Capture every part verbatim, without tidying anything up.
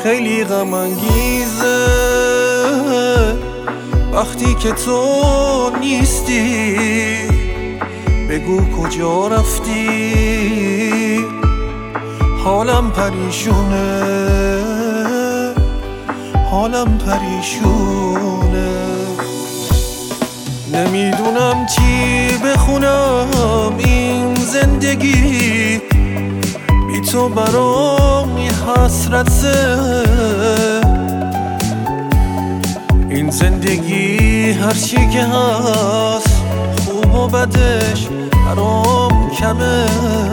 خیلی غم انگیزه وقتی که تو نیستی، بگو کجا رفتی. حالم پریشونه، حالم پریشونه، نمیدونم چی بخونم این زندگی بی تو برام یه حسرته. این زندگی هرچی که هست خوب و بدش برام کمه.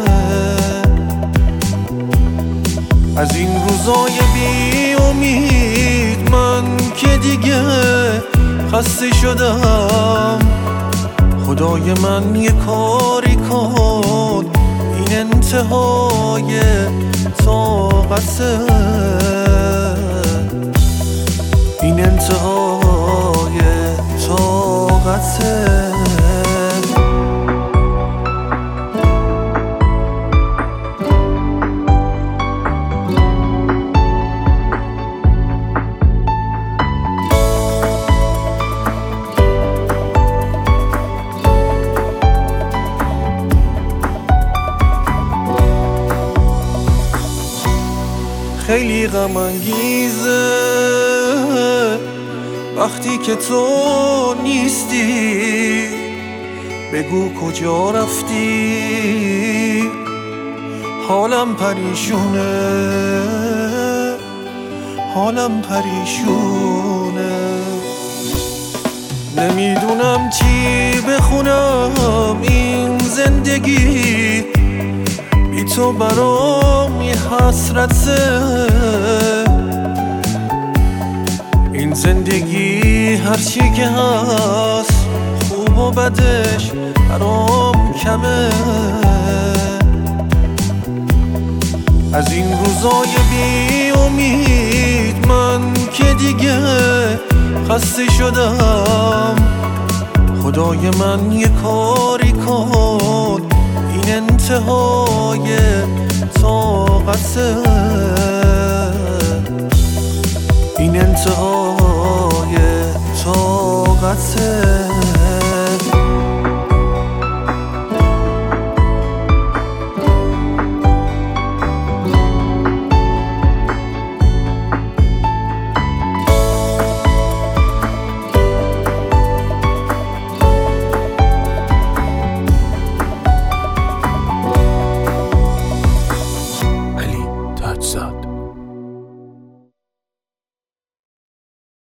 از این روزای بی امید من که دیگه خسته شدم. خدای من یه کاری کن، این انتهای طاقته، این انتهای طاقته. خیلی غم انگیزه وقتی که تو نیستی، بگو کجا رفتی. حالم پریشونه، حالم پریشونه، نمیدونم چی بخونم این زندگی بی تو برام یه حسرته. این زندگی هرچی که هست خوب و بدش برام کمه. از این روزای بی امید من که دیگه خسته شدم. خدای من یه کاری کن،